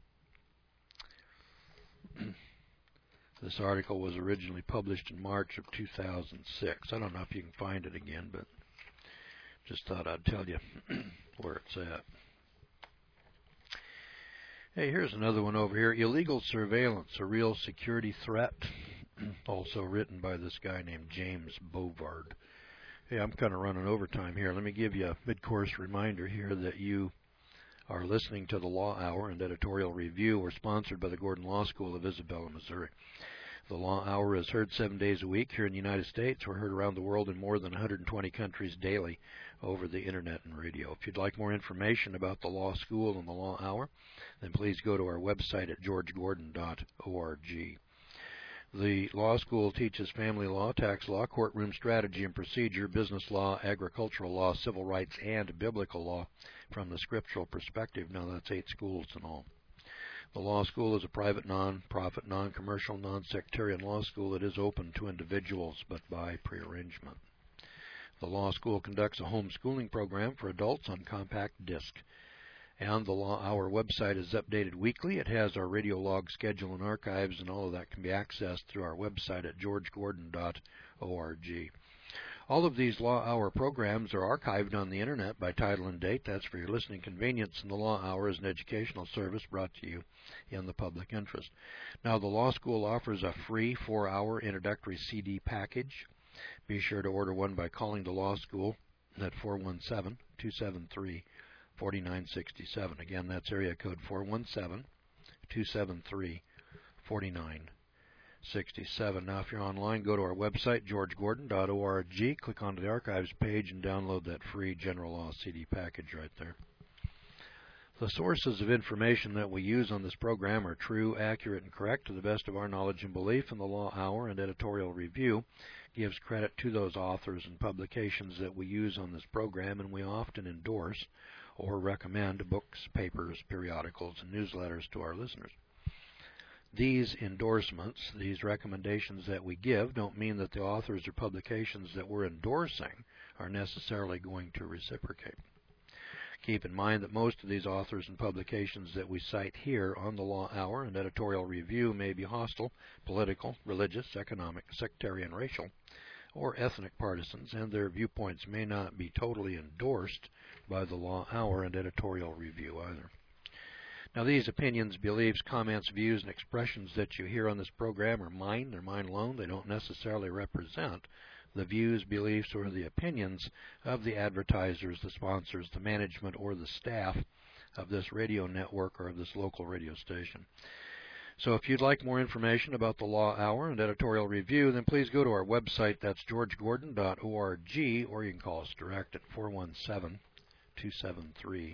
This article was originally published in March of 2006. I don't know if you can find it again, but just thought I'd tell you where it's at. Hey, here's another one over here. Illegal Surveillance, a Real Security Threat. Also written by this guy named James Bovard. Hey, I'm kind of running overtime here. Let me give you a mid-course reminder here that you are listening to the Law Hour and Editorial Review. We're sponsored by the Gordon Law School of Isabella, Missouri. The Law Hour is heard 7 days a week here in the United States. We're heard around the world in more than 120 countries daily over the Internet and radio. If you'd like more information about the Law School and the Law Hour, then please go to our website at georgegordon.org. The law school teaches family law, tax law, courtroom strategy and procedure, business law, agricultural law, civil rights, and biblical law from the scriptural perspective. Now, that's 8 schools in all. The law school is a private, non-profit, non-commercial, non-sectarian law school that is open to individuals, but by prearrangement. The law school conducts a homeschooling program for adults on compact disc. And the Law Hour website is updated weekly. It has our radio log schedule and archives, and all of that can be accessed through our website at georgegordon.org. All of these Law Hour programs are archived on the Internet by title and date. That's for your listening convenience, and the Law Hour is an educational service brought to you in the public interest. Now, the law school offers a free 4-hour introductory CD package. Be sure to order one by calling the law school at 417-273-4967. Again, that's area code 417-273-4967. Now, if you're online, go to our website, georgegordon.org, click onto the archives page, and download that free general law CD package right there. The sources of information that we use on this program are true, accurate, and correct to the best of our knowledge and belief, and the Law Hour and Editorial Review gives credit to those authors and publications that we use on this program, and we often endorse or recommend books, papers, periodicals, and newsletters to our listeners. These endorsements, these recommendations that we give, don't mean that the authors or publications that we're endorsing are necessarily going to reciprocate. Keep in mind that most of these authors and publications that we cite here on the Law Hour and Editorial Review may be hostile, political, religious, economic, sectarian, racial, or ethnic partisans, and their viewpoints may not be totally endorsed by the Law Hour and Editorial Review either. Now, these opinions, beliefs, comments, views, and expressions that you hear on this program are mine. They're mine alone. They don't necessarily represent the views, beliefs, or the opinions of the advertisers, the sponsors, the management, or the staff of this radio network or of this local radio station. So if you'd like more information about the Law Hour and Editorial Review, then please go to our website. That's georgegordon.org, or you can call us direct at 417-273-4967.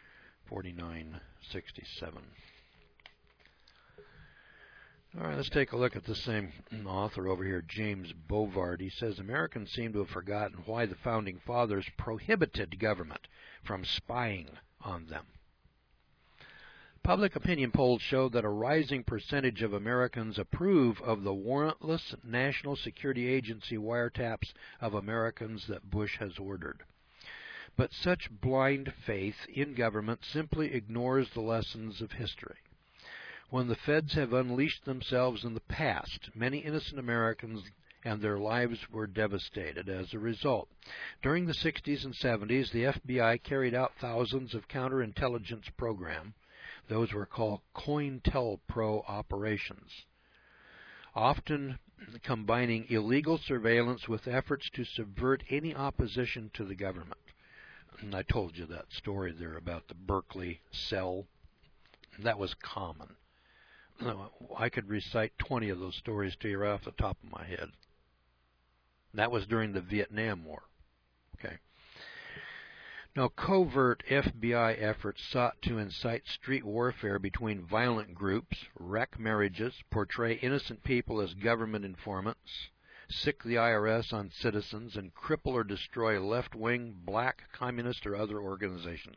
All right, let's take a look at the same author over here, James Bovard. He says, Americans seem to have forgotten why the Founding Fathers prohibited government from spying on them. Public opinion polls show that a rising percentage of Americans approve of the warrantless National Security Agency wiretaps of Americans that Bush has ordered. But such blind faith in government simply ignores the lessons of history. When the feds have unleashed themselves in the past, many innocent Americans and their lives were devastated as a result. During the 60s and 70s, the FBI carried out thousands of counterintelligence programs. Those were called COINTELPRO operations, often combining illegal surveillance with efforts to subvert any opposition to the government. And I told you that story there about the Berkeley cell. That was common. I could recite 20 of those stories to you right off the top of my head. That was during the Vietnam War. Okay. Now, covert FBI efforts sought to incite street warfare between violent groups, wreck marriages, portray innocent people as government informants, sick the IRS on citizens, and cripple or destroy left-wing, black, communist, or other organizations.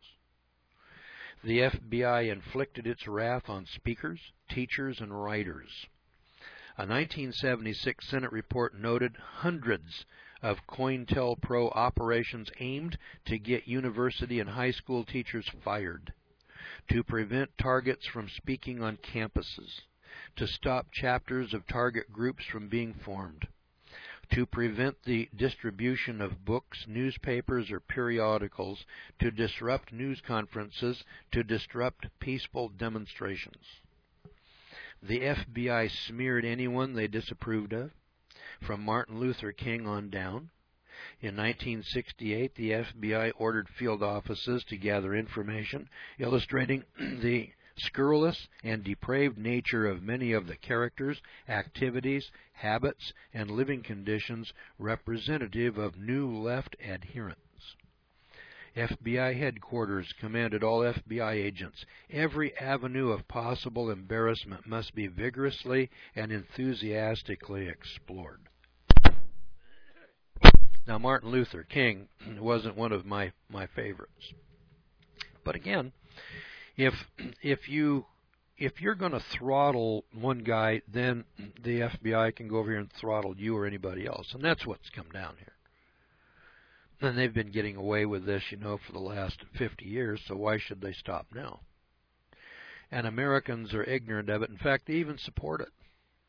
The FBI inflicted its wrath on speakers, teachers, and writers. A 1976 Senate report noted hundreds of COINTELPRO operations aimed to get university and high school teachers fired, to prevent targets from speaking on campuses, to stop chapters of target groups from being formed, to prevent the distribution of books, newspapers, or periodicals, to disrupt news conferences, to disrupt peaceful demonstrations. The FBI smeared anyone they disapproved of, from Martin Luther King on down. In 1968, the FBI ordered field offices to gather information illustrating the scurrilous and depraved nature of many of the characters, activities, habits, and living conditions representative of New Left adherents. FBI headquarters commanded all FBI agents. Every avenue of possible embarrassment must be vigorously and enthusiastically explored. Now, Martin Luther King wasn't one of my favorites. But again, if you're going to throttle one guy, then the FBI can go over here and throttle you or anybody else. And that's what's come down here. And they've been getting away with this, for the last 50 years, so why should they stop now? And Americans are ignorant of it. In fact, they even support it.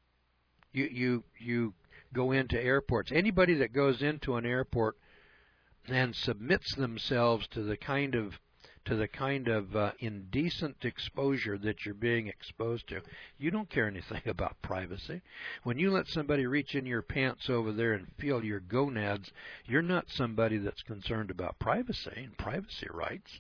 You go into airports. Anybody that goes into an airport and submits themselves to the kind of indecent exposure that you're being exposed to, you don't care anything about privacy. When you let somebody reach in your pants over there and feel your gonads, you're not somebody that's concerned about privacy and privacy rights.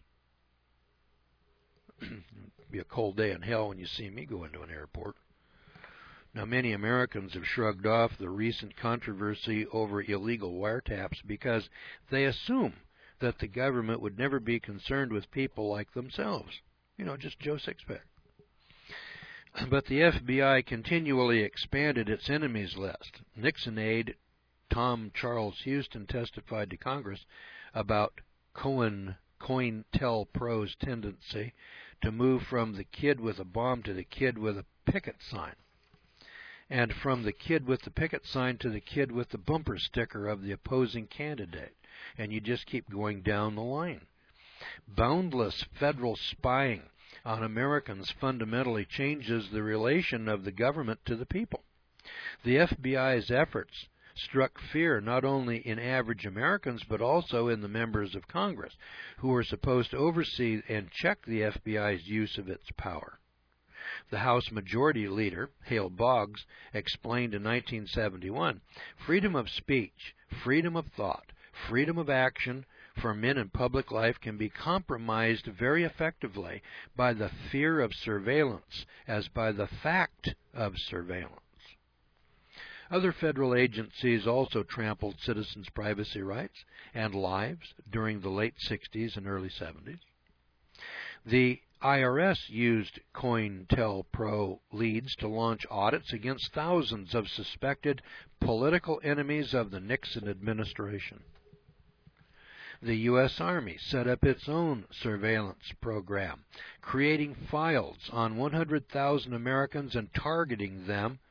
It'll be a cold day in hell when you see me go into an airport. Now, many Americans have shrugged off the recent controversy over illegal wiretaps because they assume that the government would never be concerned with people like themselves. Just Joe Sixpack. But the FBI continually expanded its enemies list. Nixon aide Tom Charles Houston testified to Congress about COINTELPRO's tendency to move from the kid with a bomb to the kid with a picket sign, and from the kid with the picket sign to the kid with the bumper sticker of the opposing candidate. And you just keep going down the line. Boundless federal spying on Americans fundamentally changes the relation of the government to the people. The FBI's efforts struck fear not only in average Americans but also in the members of Congress, who were supposed to oversee and check the FBI's use of its power. The House Majority Leader, Hale Boggs, explained in 1971, freedom of speech, freedom of thought, freedom of action for men in public life can be compromised very effectively by the fear of surveillance as by the fact of surveillance. Other federal agencies also trampled citizens' privacy rights and lives during the late 60s and early 70s. The IRS used COINTELPRO leads to launch audits against thousands of suspected political enemies of the Nixon administration. The U.S. Army set up its own surveillance program, creating files on 100,000 Americans and targeting them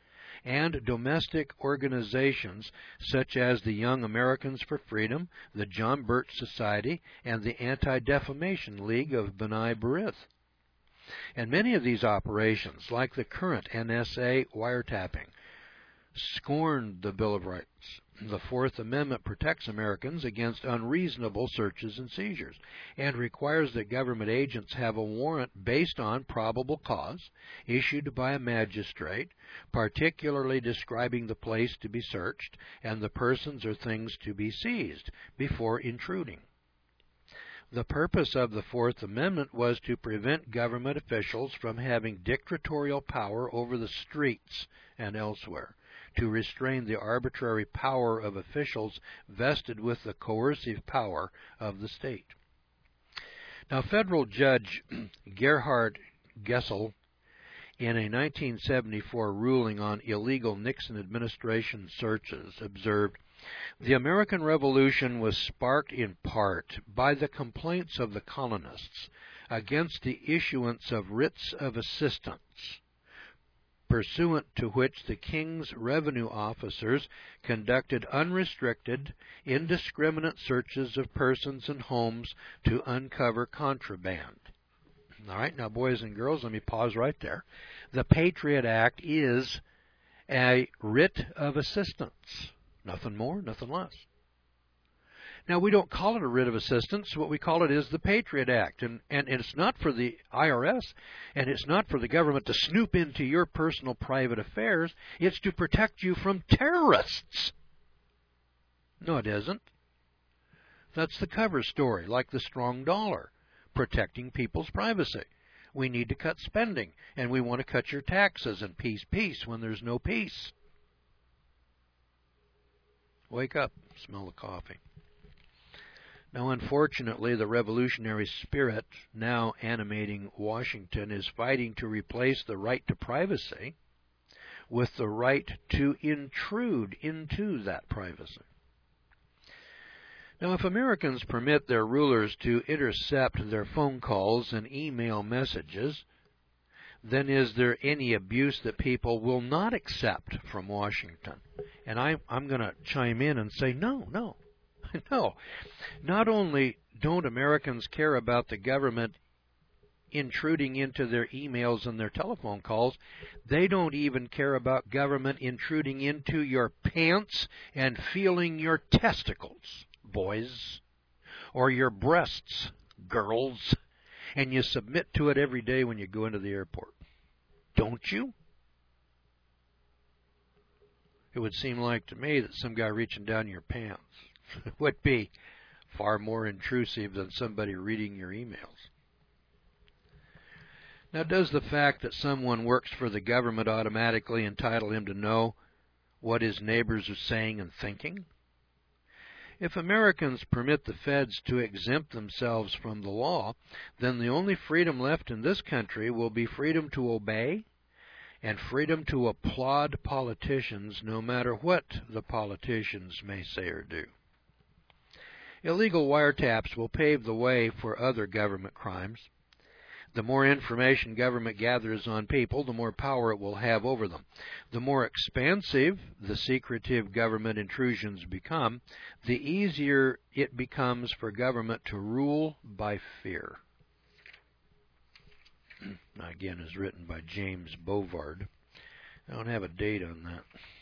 and domestic organizations such as the Young Americans for Freedom, the John Birch Society, and the Anti-Defamation League of B'nai B'rith. And many of these operations, like the current NSA wiretapping, scorned the Bill of Rights. The Fourth Amendment protects Americans against unreasonable searches and seizures and requires that government agents have a warrant based on probable cause issued by a magistrate, particularly describing the place to be searched and the persons or things to be seized before intruding. The purpose of the Fourth Amendment was to prevent government officials from having dictatorial power over the streets and elsewhere, to restrain the arbitrary power of officials vested with the coercive power of the state. Now, federal judge Gerhard Gessel, in a 1974 ruling on illegal Nixon administration searches, observed, "The American Revolution was sparked in part by the complaints of the colonists against the issuance of writs of assistance, pursuant to which the king's revenue officers conducted unrestricted, indiscriminate searches of persons and homes to uncover contraband." All right, now, boys and girls, let me pause right there. The Patriot Act is a writ of assistance. Nothing more, nothing less. Now, we don't call it a writ of assistance. What we call it is the Patriot Act. And it's not for the IRS, and it's not for the government to snoop into your personal private affairs. It's to protect you from terrorists. No, it isn't. That's the cover story, like the strong dollar, protecting people's privacy. We need to cut spending, and we want to cut your taxes, and peace, peace, when there's no peace. Wake up, smell the coffee. Now, unfortunately, the revolutionary spirit now animating Washington is fighting to replace the right to privacy with the right to intrude into that privacy. Now, if Americans permit their rulers to intercept their phone calls and email messages, then is there any abuse that people will not accept from Washington? And I'm going to chime in and say no. No. Not only don't Americans care about the government intruding into their emails and their telephone calls, they don't even care about government intruding into your pants and feeling your testicles, boys, or your breasts, girls, and you submit to it every day when you go into the airport. Don't you? It would seem like to me that some guy reaching down your pants would be far more intrusive than somebody reading your emails. Now, does the fact that someone works for the government automatically entitle him to know what his neighbors are saying and thinking? If Americans permit the feds to exempt themselves from the law, then the only freedom left in this country will be freedom to obey and freedom to applaud politicians, no matter what the politicians may say or do. Illegal wiretaps will pave the way for other government crimes. The more information government gathers on people, the more power it will have over them. The more expansive the secretive government intrusions become, the easier it becomes for government to rule by fear. Again, is written by James Bovard. I don't have a date on that.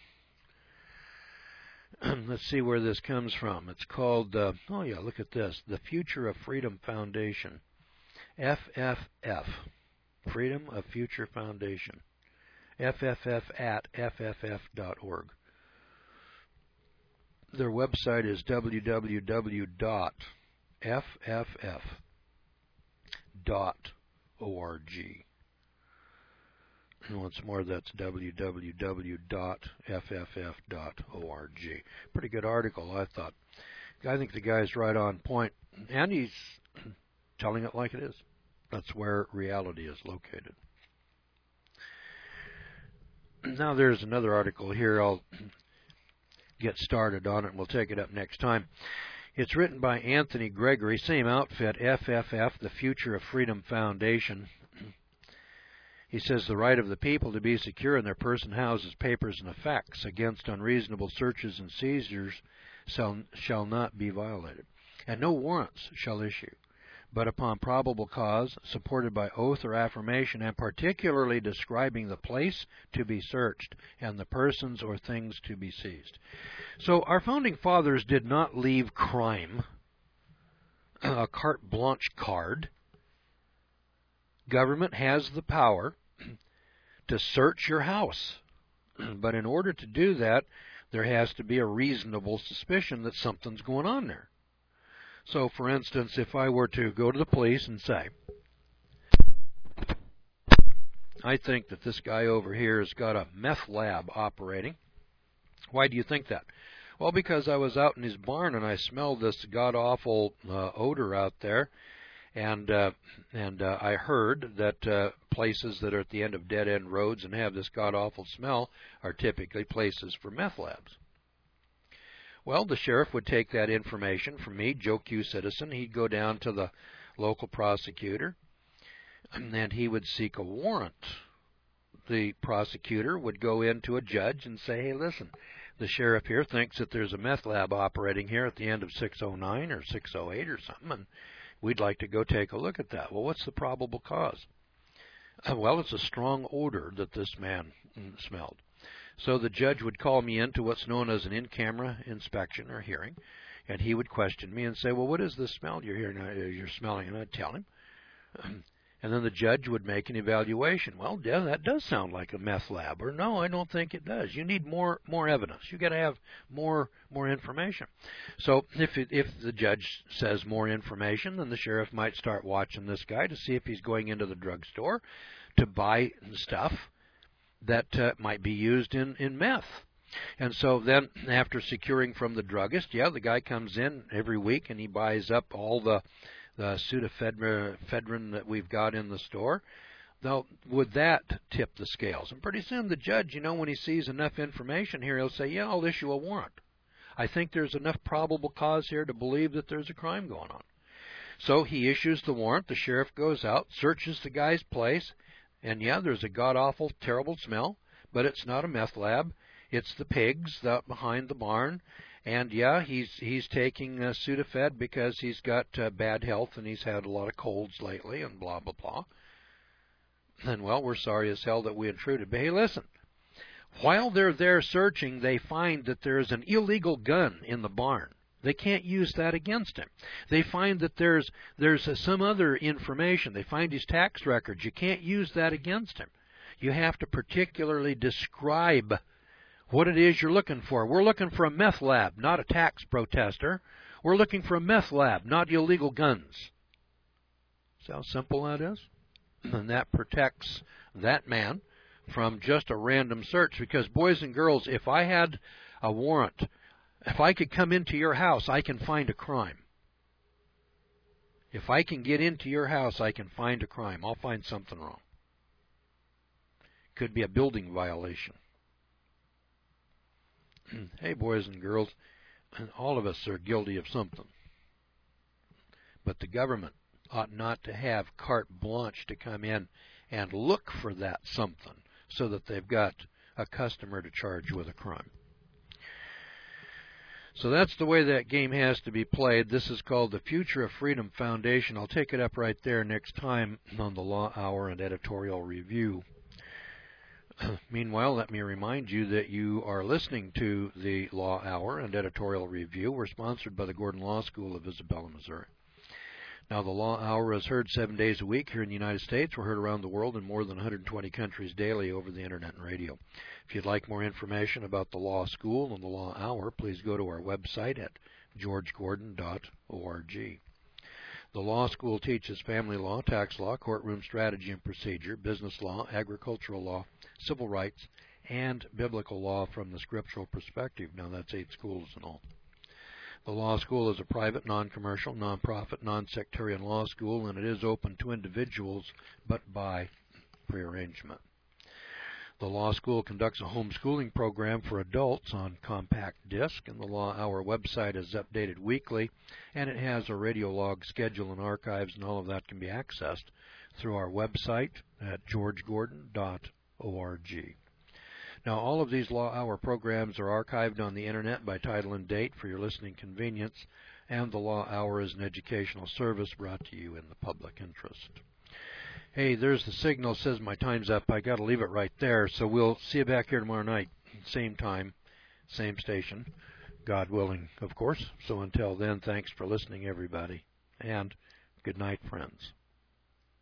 Let's see where this comes from. It's called, look at this, the Future of Freedom Foundation. FFF, Freedom of Future Foundation. FFF at FFF.org. Their website is www.fff.org. And once more, that's www.fff.org. Pretty good article, I thought. I think the guy's right on point, and he's telling it like it is. That's where reality is located. Now there's another article here. I'll get started on it, and we'll take it up next time. It's written by Anthony Gregory, same outfit, FFF, the Future of Freedom Foundation. He says the right of the people to be secure in their person, houses, papers, and effects against unreasonable searches and seizures shall not be violated, and no warrants shall issue, but upon probable cause, supported by oath or affirmation, and particularly describing the place to be searched and the persons or things to be seized. So our founding fathers did not leave crime a carte blanche card. Government has the power to search your house, but in order to do that, there has to be a reasonable suspicion that something's going on there. So, for instance, if I were to go to the police and say, I think that this guy over here has got a meth lab operating. Why do you think that? Well, because I was out in his barn and I smelled this god-awful odor out there, and I heard that places that are at the end of dead-end roads and have this god-awful smell are typically places for meth labs. Well, the sheriff would take that information from me, Joe Q. Citizen. He'd go down to the local prosecutor, and he would seek a warrant. The prosecutor would go into a judge and say, hey, listen, the sheriff here thinks that there's a meth lab operating here at the end of 609 or 608 or something, and we'd like to go take a look at that. Well, what's the probable cause? Well, it's a strong odor that this man smelled. So the judge would call me into what's known as an in-camera inspection or hearing, and he would question me and say, well, what is the smell you're smelling? And I'd tell him. And then the judge would make an evaluation. Well, yeah, that does sound like a meth lab. Or no, I don't think it does. You need more evidence. You got to have more information. So if the judge says more information, then the sheriff might start watching this guy to see if he's going into the drugstore to buy stuff that might be used in meth. And so then after securing from the druggist, the guy comes in every week and he buys up all the pseudoephedrine that we've got in the store. Now, would that tip the scales? And pretty soon the judge, when he sees enough information here, he'll say, yeah, I'll issue a warrant. I think there's enough probable cause here to believe that there's a crime going on. So he issues the warrant. The sheriff goes out, searches the guy's place, and there's a god-awful, terrible smell, but it's not a meth lab. It's the pigs out behind the barn. And he's taking Sudafed because he's got bad health and he's had a lot of colds lately and blah, blah, blah. And, well, we're sorry as hell that we intruded. But, hey, listen, while they're there searching, they find that there's an illegal gun in the barn. They can't use that against him. They find that there's some other information. They find his tax records. You can't use that against him. You have to particularly describe what it is you're looking for. We're looking for a meth lab, not a tax protester. We're looking for a meth lab, not illegal guns. See how simple that is? And that protects that man from just a random search. Because, boys and girls, if I had a warrant, if I could come into your house, I can find a crime. If I can get into your house, I can find a crime. I'll find something wrong. Could be a building violation. Hey, boys and girls, all of us are guilty of something. But the government ought not to have carte blanche to come in and look for that something so that they've got a customer to charge with a crime. So that's the way that game has to be played. This is called the Future of Freedom Foundation. I'll take it up right there next time on the Law Hour and Editorial Review. Meanwhile, let me remind you that you are listening to the Law Hour and Editorial Review. We're sponsored by the Gordon Law School of Isabella, Missouri. Now, the Law Hour is heard 7 days a week here in the United States. We're heard around the world in more than 120 countries daily over the Internet and radio. If you'd like more information about the Law School and the Law Hour, please go to our website at georgegordon.org. The law school teaches family law, tax law, courtroom strategy and procedure, business law, agricultural law, civil rights, and biblical law from the scriptural perspective. Now, that's 8 schools in all. The law school is a private, non-commercial, non-profit, non-sectarian law school, and it is open to individuals, but by prearrangement. The law school conducts a homeschooling program for adults on compact disc, and the Law Hour website is updated weekly, and it has a radio log schedule and archives, and all of that can be accessed through our website at georgegordon.org. Now, all of these Law Hour programs are archived on the Internet by title and date for your listening convenience, and the Law Hour is an educational service brought to you in the public interest. Hey, there's the signal. Says my time's up. I got to leave it right there. So we'll see you back here tomorrow night, same time, same station, God willing, of course. So until then, thanks for listening, everybody, and good night, friends.